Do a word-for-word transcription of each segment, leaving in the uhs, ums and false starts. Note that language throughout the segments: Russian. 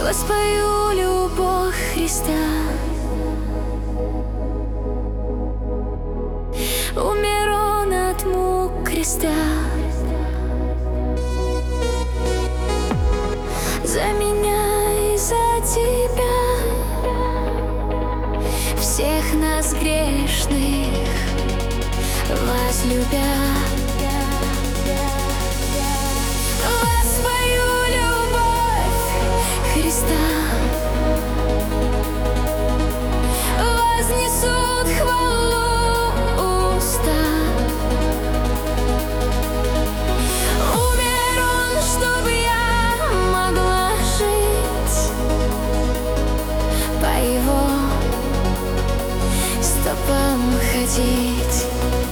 Воспою любовь Христа. Умер Он от мук креста. За меня и за тебя, всех нас грешных возлюбя. Воспою любовь Христа. Вознесут хвалу уста. Умер Он, чтоб я могла жить, по Его стопам ходить.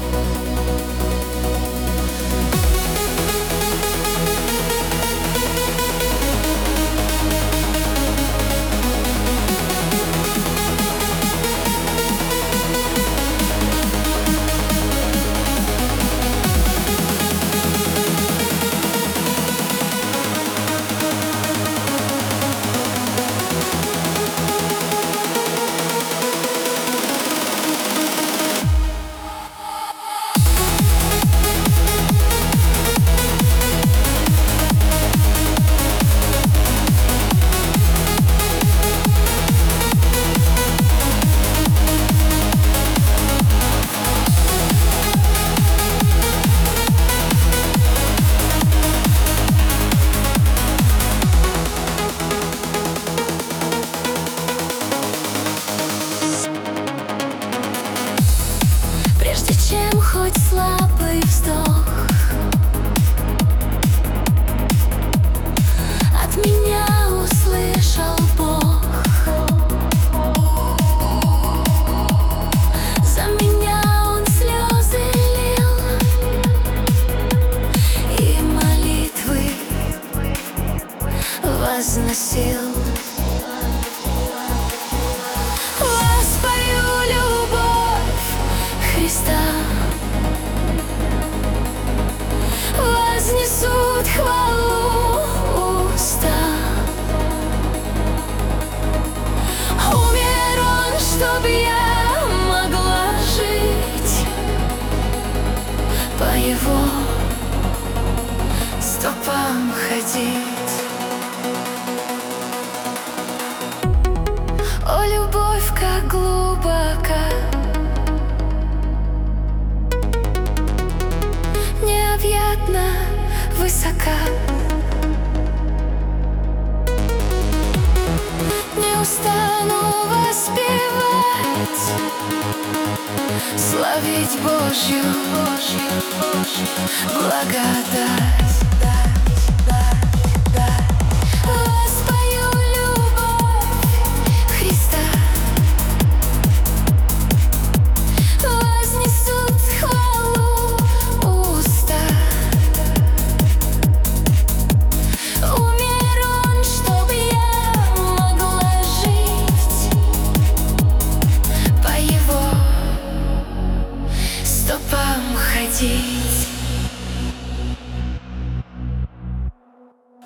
Прежде чем хоть слабый вздох от меня услышал Бог, за меня Он слезы лил и молитвы возносил. Вознесут хвалу уста. Умер Он, чтоб я могла жить, по Его стопам ходить. О, любовь, как глубока, необъятна, высока. Не устану воспевать, славить Божью, Божью, Божью благодать.